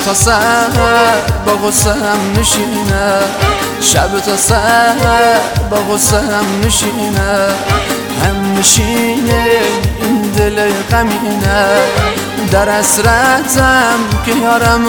تا سحر با غصه‌ام نشینه، شب تا سحر با غصه‌ام نشینه، هم نشینه این دل غمینه، در حسرتم که یارم